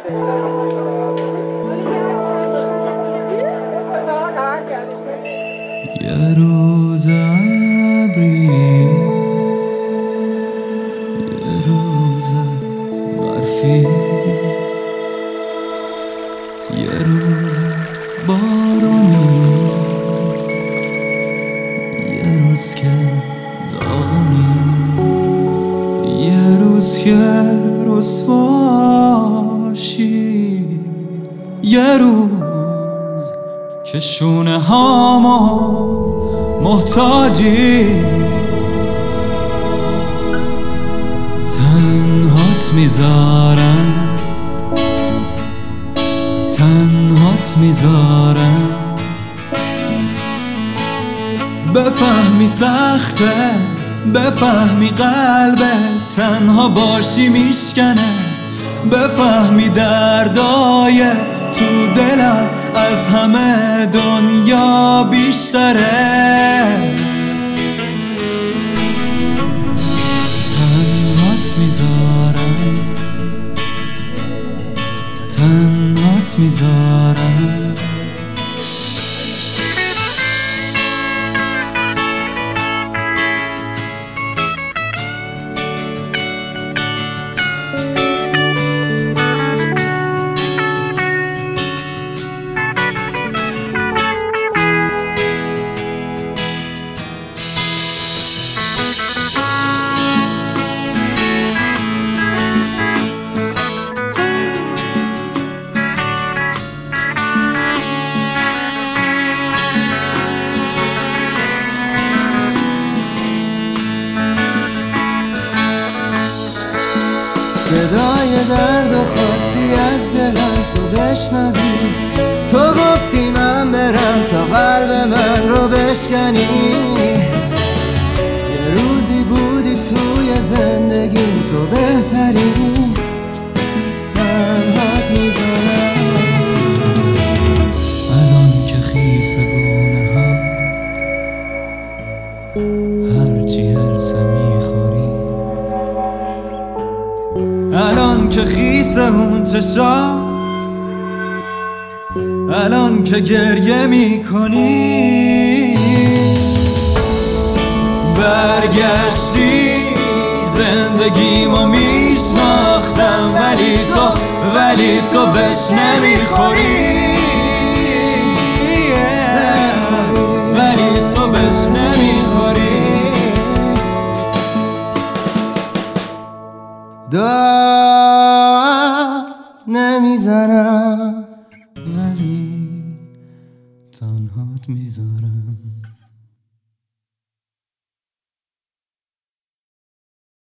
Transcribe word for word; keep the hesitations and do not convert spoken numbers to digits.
یه روز ابری، یه روز برفی، یه روز بارونی، یه روز که داغونی، یه روز که رسواشی، یه روز که شونه هاما محتاجی. تنهات میذارم، تنهات میذارم، بفهمی سخته، بفهمی قلبت تنها باشی میشکنه، بفهمی دردای تو دلم از همه دنیا بیشتره. تنهات میذارم، تنهات میذارم. صدای درد و خواستی از دلم تو بشنوی، تو گفتی من برم تا قلب من رو بشکنی. یه روزی بودی توی زندگیم تو بهتری، تنهات میذارم. الان که خیس گونه هات هرچی هرسه میخوری، الان که خیس اون چشات، الان که گریه میکنی. برگشتی زندگیمو میشناختم، ولی تو ولی تو بهش نمیخوری، ولی تو بهش نمیخوری. داد نمیزنم ولی تنهات میذارم.